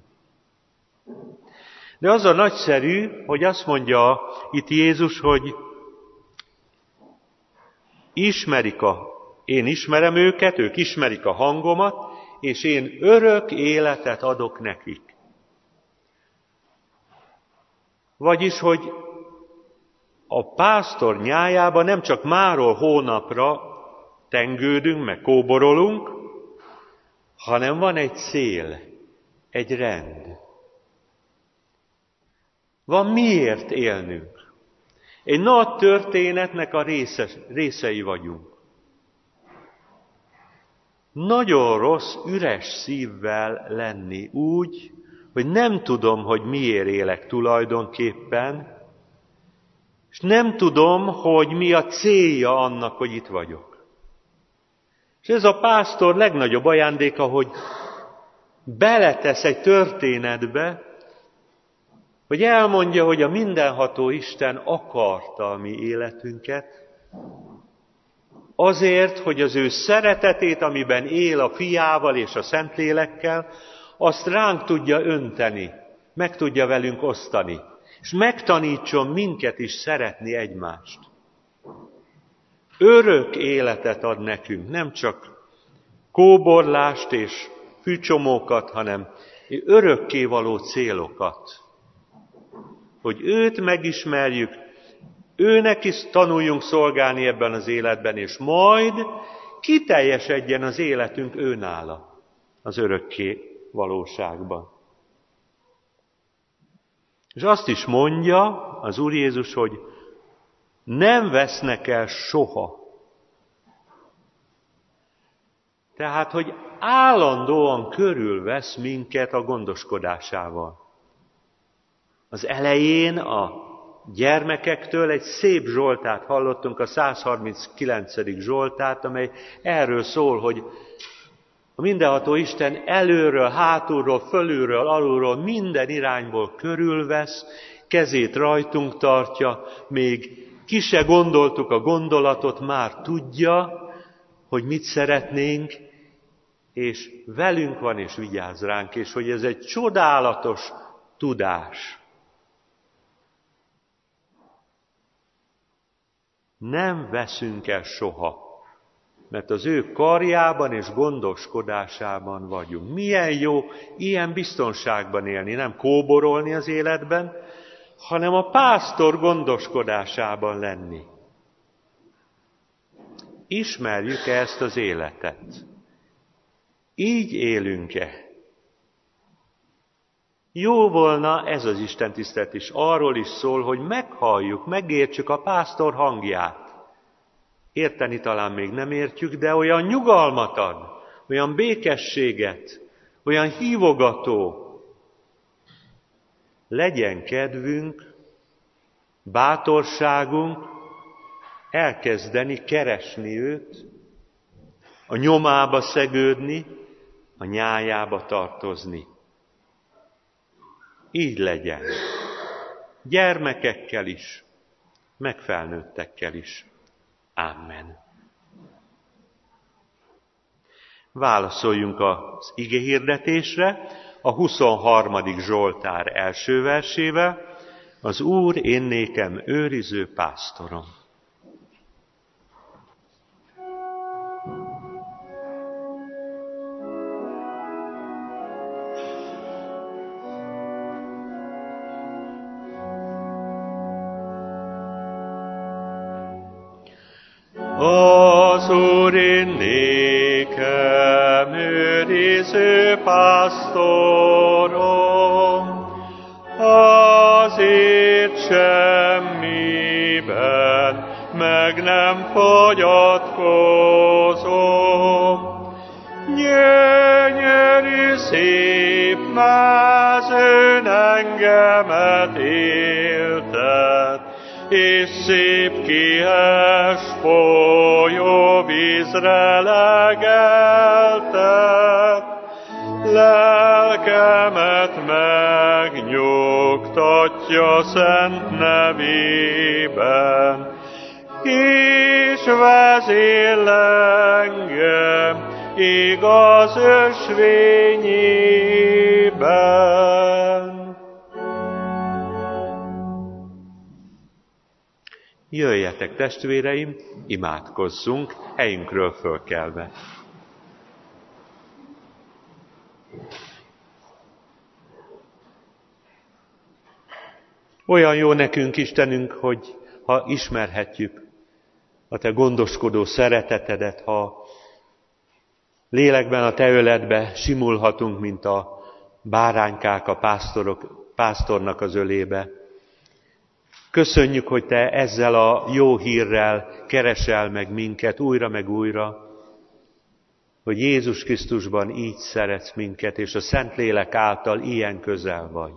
De az a nagyszerű, hogy azt mondja itt Jézus, hogy ismerik a, én ismerem őket, ők ismerik a hangomat, és én örök életet adok nekik. Vagyis, hogy a pásztor nyájában nem csak máról hónapra tengődünk, meg kóborolunk, hanem van egy cél, egy rend. Van miért élnünk. Egy nagy történetnek a része, részei vagyunk. Nagyon rossz, üres szívvel lenni úgy, hogy nem tudom, hogy miért élek tulajdonképpen, és nem tudom, hogy mi a célja annak, hogy itt vagyok. És ez a pásztor legnagyobb ajándéka, hogy beletesz egy történetbe, hogy elmondja, hogy a mindenható Isten akarta a mi életünket, azért, hogy az ő szeretetét, amiben él a fiával és a Szentlélekkel, azt ránk tudja önteni, meg tudja velünk osztani, és megtanítson minket is szeretni egymást. Örök életet ad nekünk, nem csak kóborlást és fűcsomókat, hanem örökkévaló célokat. Hogy őt megismerjük, őnek is tanuljunk szolgálni ebben az életben, és majd kiteljesedjen az életünk őnála az örökké valóságban. És azt is mondja az Úr Jézus, hogy nem vesznek el soha. Tehát, hogy állandóan körülvesz minket a gondoskodásával. Az elején a gyermekektől egy szép zsoltát hallottunk, a száz harminckilencedik zsoltát, amely erről szól, hogy a mindenható Isten előről, hátulról, fölülről, alulról, minden irányból körülvesz, kezét rajtunk tartja, még ki se gondoltuk a gondolatot, már tudja, hogy mit szeretnénk, és velünk van és vigyáz ránk, és hogy ez egy csodálatos tudás. Nem veszünk el soha. mert az ő karjában és gondoskodásában vagyunk. Milyen jó ilyen biztonságban élni, nem kóborolni az életben, hanem a pásztor gondoskodásában lenni. Ismerjük-e ezt az életet? Így élünk-e? Jó volna ez az istentisztelet is arról is szól, hogy meghalljuk, megértsük a pásztor hangját. Érteni talán még nem értjük, de olyan nyugalmat ad, olyan békességet, olyan hívogató. Legyen kedvünk, bátorságunk elkezdeni keresni őt, a nyomába szegődni, a nyájába tartozni. Így legyen. Gyermekekkel is, meg felnőttekkel is. Amen. Válaszoljunk az igehirdetésre a huszonharmadik Zsoltár első versével. Az Úr én nékem őriző pásztorom. Az Úr én nékem őriző pásztorom, azért semmiben meg nem fogyatkozom. Gyönyörű szép mezőn engemet éltet, és szép kihes folyóvízre legeltet. Lelkemet megnyugtatja szent nevében, és vezél engem igaz ösvényében. Jöjjetek, testvéreim, imádkozzunk, helyünkről fölkelve. Olyan jó nekünk, Istenünk, hogy ha ismerhetjük a Te gondoskodó szeretetedet, ha lélekben a Te öletbe simulhatunk, mint a báránykák a pásztorok, pásztornak az ölébe. Köszönjük, hogy Te ezzel a jó hírrel keresel meg minket újra meg újra, hogy Jézus Krisztusban így szeretsz minket, és a Szentlélek által ilyen közel vagy.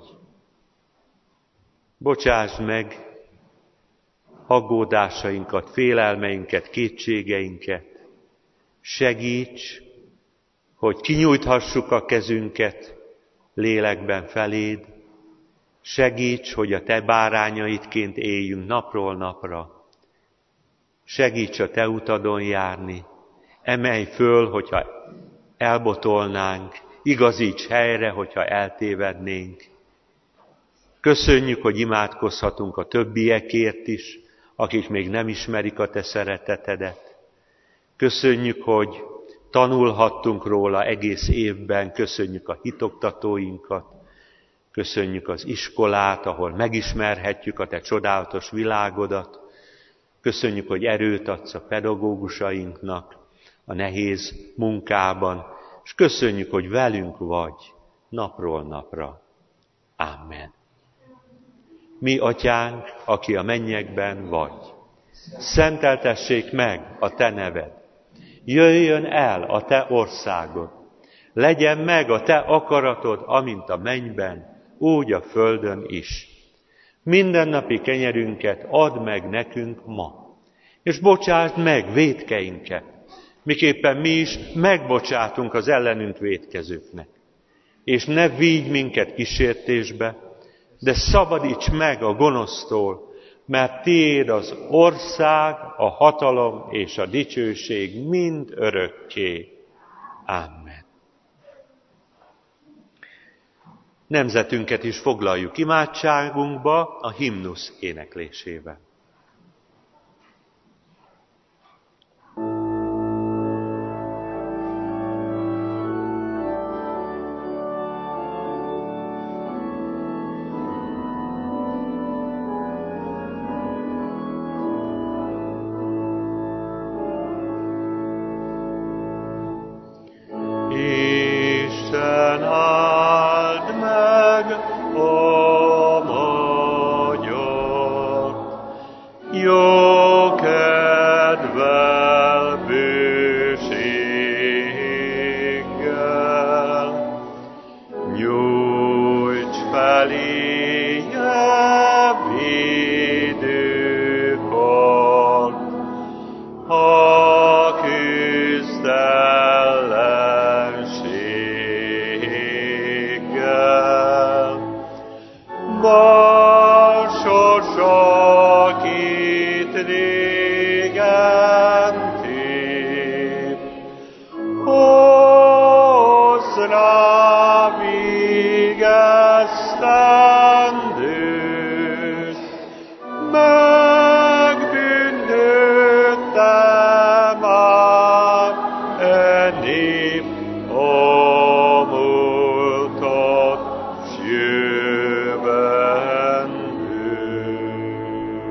Bocsásd meg aggódásainkat, félelmeinket, kétségeinket. Segíts, hogy kinyújthassuk a kezünket lélekben feléd. Segíts, hogy a Te bárányaidként éljünk napról napra. Segíts a Te utadon járni. Emelj föl, hogyha elbotolnánk. Igazíts helyre, hogyha eltévednénk. Köszönjük, hogy imádkozhatunk a többiekért is, akik még nem ismerik a Te szeretetedet. Köszönjük, hogy tanulhattunk róla egész évben, köszönjük a hitoktatóinkat, köszönjük az iskolát, ahol megismerhetjük a Te csodálatos világodat, köszönjük, hogy erőt adsz a pedagógusainknak a nehéz munkában, és köszönjük, hogy velünk vagy napról napra. Amen. Mi, Atyánk, aki a mennyekben vagy, szenteltessék meg a Te neved, jöjjön el a Te országod, legyen meg a Te akaratod, amint a mennyben, úgy a földön is. Mindennapi kenyerünket add meg nekünk ma, és bocsásd meg vétkeinket, miképpen mi is megbocsátunk az ellenünk vétkezőknek. És ne vigy minket kísértésbe, de szabadíts meg a gonosztól, mert Tiéd az ország, a hatalom és a dicsőség mind örökké. Amen. Nemzetünket is foglaljuk imádságunkba a himnusz éneklésével. jó kedvel, bőséggel, nyújts feléje védőkart, ha küzd ellenséggel. Bár sorsa két régen tép, hozz rá végeztendőt, megbűnhődte már e nép a múltat s jövendőt.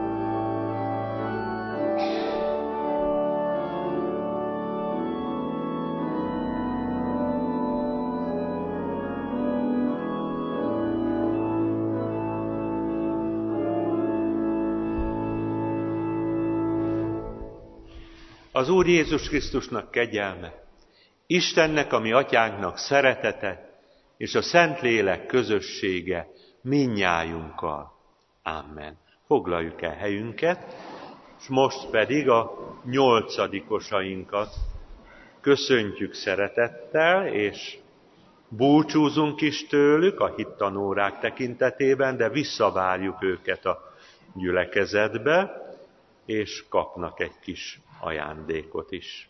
Az Úr Jézus Krisztusnak kegyelme, Istennek, a mi atyánknak szeretete, és a Szentlélek közössége mindnyájunkkal. Amen. Foglaljuk el helyünket, és most pedig a nyolcadikosainkat köszöntjük szeretettel, és búcsúzunk is tőlük a hittanórák tekintetében, de visszavárjuk őket a gyülekezetbe, és kapnak egy kis ajándékot is.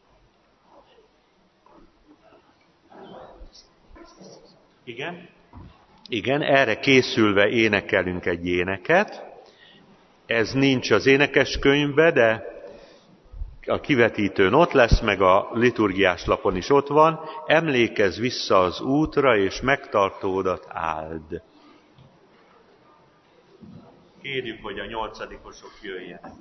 Igen? Igen, erre készülve énekelünk egy éneket. Ez nincs az énekeskönyvbe, de a kivetítőn ott lesz, meg a liturgiás lapon is ott van. Emlékezz vissza az útra, és megtartódat áld. Kérjük, hogy a nyolcadikosok jöjjenek.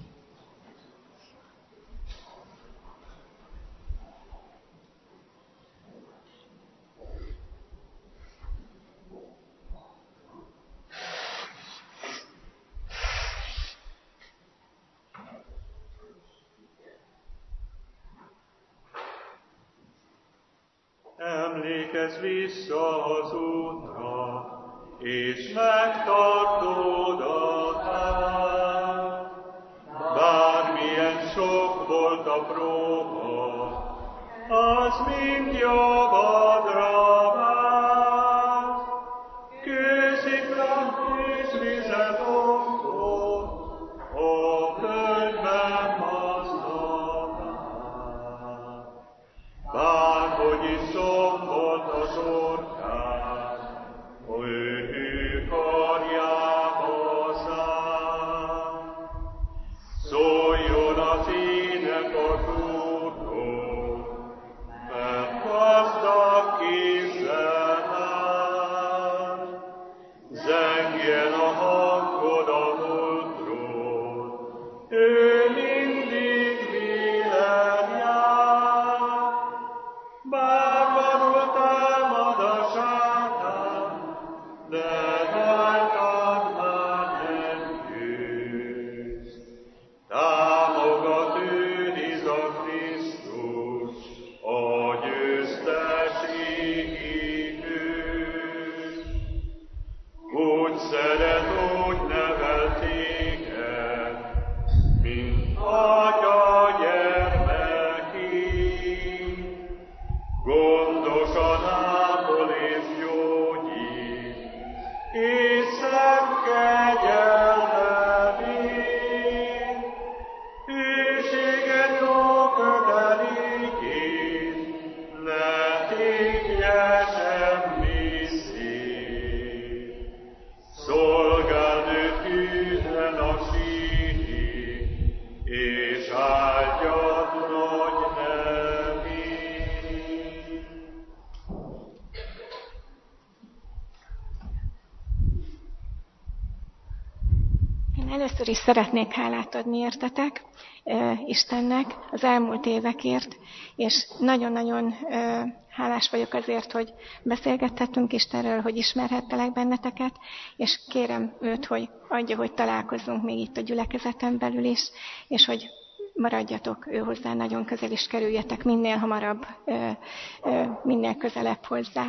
Emlékezz vissza az útra, és megtartódat áld. Bármilyen sok volt a próba, az mind javadra vált. Kősziklán és vizet oktott, a földben mazdanál. Bárhogy is szombat a sorkát, ő hű karjába száll. Szóljon az ének a Úrról, mert gazdag kézzel áll. Zengjen a hangod a múltról, ő mindig vélen jár. Bár vadul támad a sátán, de rajtad már nem győz. Támogat őriz a Krisztus, a győzteségi hős. Úgy szeret, úgy nevel téged, mint atya gyermekét. Gondosan ápol és gyógyít, és szent kegyelme véd. Hűséget jó kötelékét, ne téglje semmi szét. Szolgáld őt hűen a sírig, és áldjad nagy nevét. Én először is szeretnék hálát adni értetek Istennek az elmúlt évekért, és nagyon-nagyon hálás vagyok azért, hogy beszélgethettünk Istenről, hogy ismerhettelek benneteket, és kérem őt, hogy adja, hogy találkozzunk még itt a gyülekezeten belül is, és hogy maradjatok ő hozzá, nagyon közel is kerüljetek minél hamarabb, minél közelebb hozzá.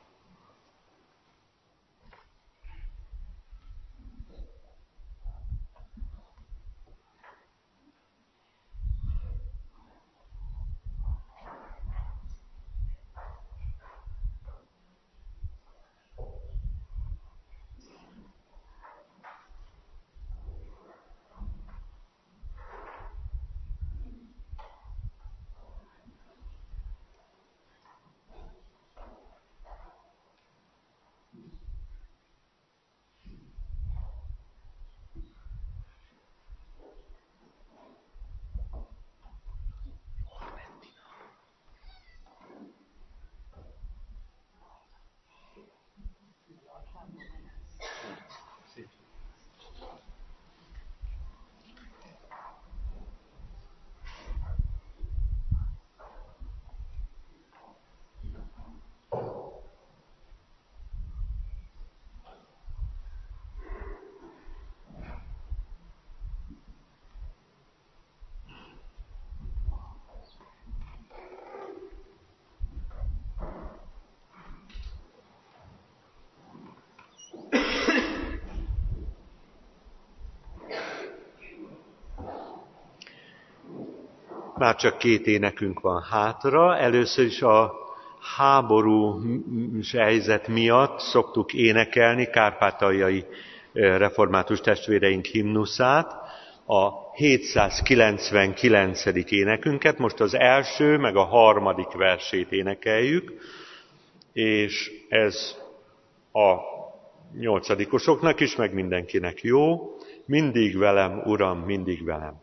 Már csak két énekünk van hátra. Először is a háborús helyzet miatt szoktuk énekelni kárpátaljai református testvéreink himnuszát, a hétszázkilencvenkilencedik énekünket. Most az első, meg a harmadik versét énekeljük, és ez a nyolcadikosoknak is, meg mindenkinek jó. Mindig velem, Uram, mindig velem.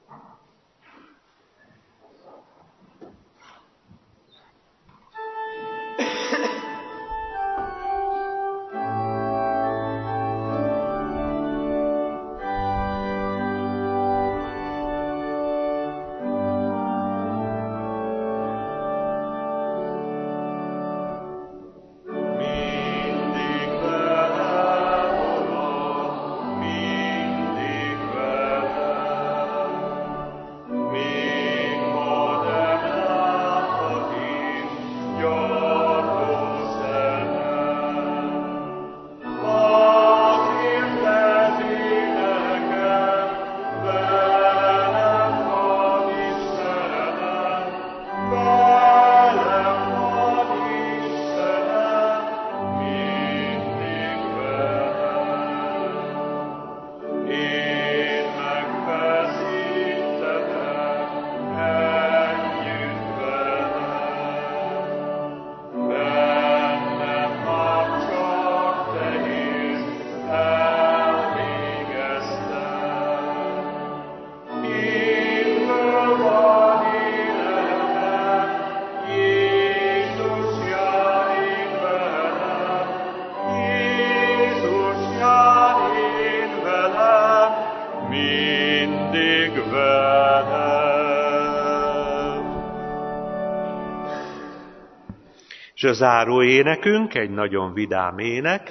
És a záró énekünk, egy nagyon vidám ének,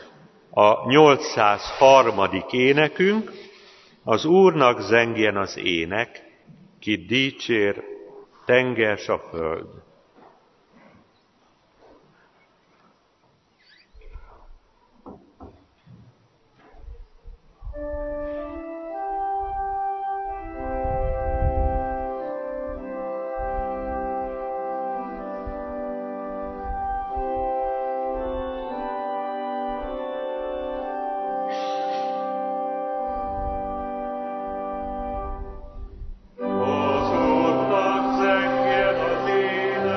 a nyolcszázharmadik énekünk, az Úrnak zengjen az ének, ki dicsér tenger s a föld. Az Úrnak zengjen az ének,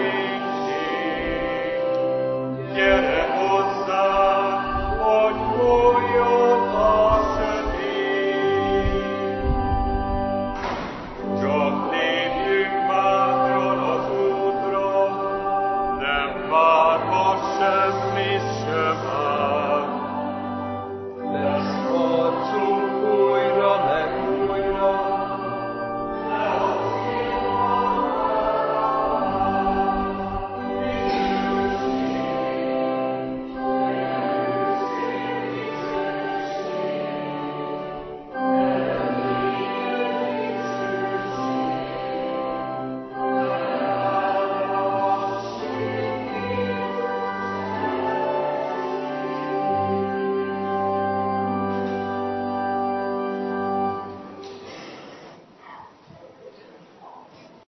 Amen.